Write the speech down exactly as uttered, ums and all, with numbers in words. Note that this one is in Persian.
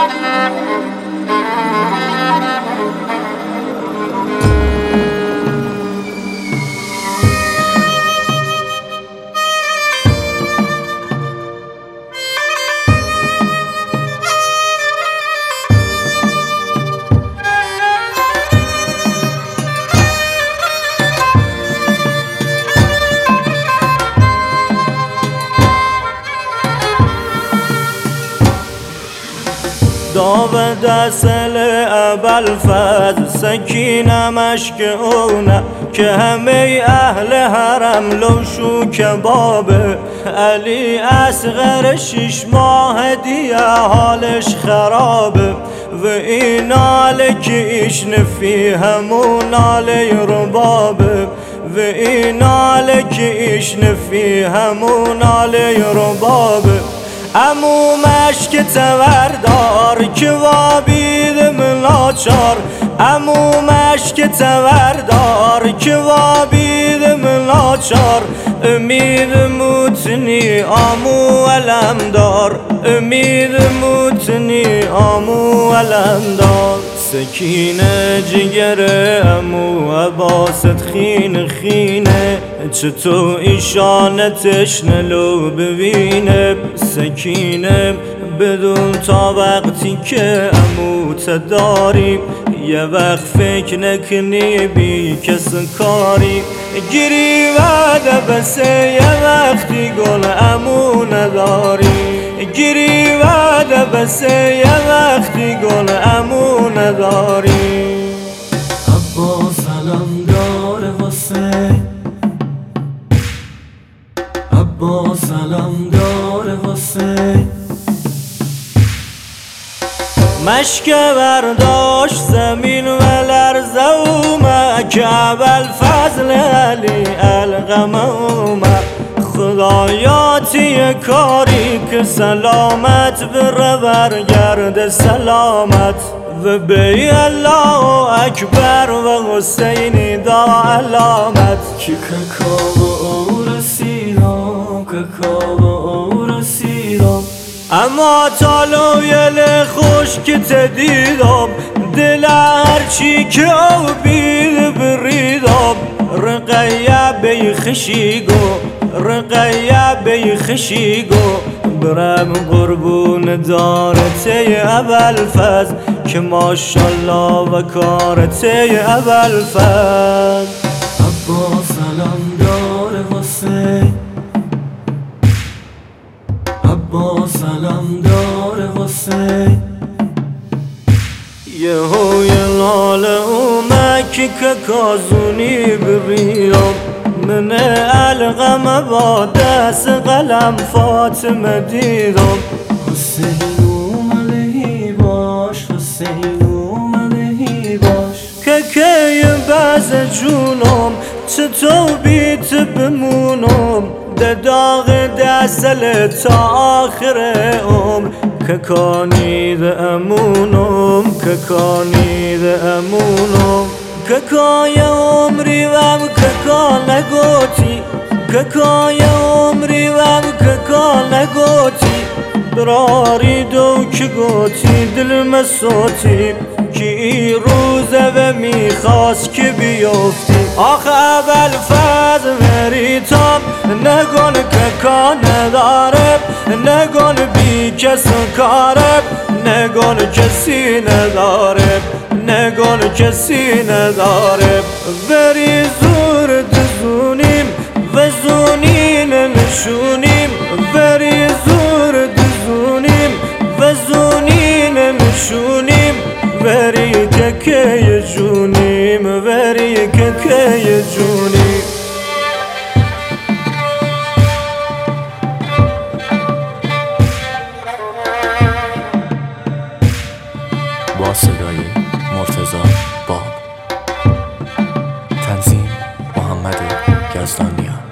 داو دسل ابوالفضل سکینه مشک اونه که همه اهل حرم لوشو کبابه. علی اصغر شش ماه دیگه حالش خرابه و این ناله که ایش نفی همون ناله ربابه و این ناله که ایش نفی همون ناله ربابه. امو مشک توردار که وابید ملاچار، امو مشک توردار که وابید ملاچار. امید موتنی آمو علمدار، امید موتنی آمو علمدار. سکینه جگر امو عباست خین خینه چطور ایشانتش نلو ببینه. سکینه بدون تا وقتی که امو تداری یه وقت فکر نکنی بی کس کاری. گیری وعده بسه یه وقتی گل امو نداری، گیری وعده بسه یه وقتی گل امو نداری. عباس علمدار حسین، عباس علمدار حسین. مشک برداشت زمین و لرزه اومد که ابوالفضل علی القمه اومد. خدایاتی کاری که سلامت بره برگرد سلامت و بی الله اکبر و حسینی دا علامت. که ککاو او رسیدم، ککاو او رسیدم. اما تالو یل خوش که تدیدم دل هرچی که او بید بریدم. رقیه بی خشیگو، رقیه بی خشیگو برم قربون دارته ابوالفضل که ماشالله و کارته ابوالفضل. عباس علمدار حسین، عباس علمدار حسین. یه هوی لاله اومد که کازونی ببینم من القمه با دست قلم فاطمه دیدم. حسین اومدهی باش، حسین اومدهی باش. که که بعض جونم چطور بیت بمونم ده داغ دستل تا آخر عمر. که کانید امونم، که کانید امونم. که کای عمری وم که کان نگوتی، که کای عمری وم که کان نگوتی. براری دو که گوتی دل مسوتی که ای روزه و میخواست که بیفتی. آخه ابوالفضل مریتم نگون که کان نداره، نگون بی کس کاره، نگون کسی نداره، نگون کسی نداره. بری زور دزونیم و زونین نشونیم، بری زور دزونیم و زونین نشونیم. بری که که جونیم، بری که که جونیم. با صدای مرتضی باب، تنظیم محمد یزدانیان.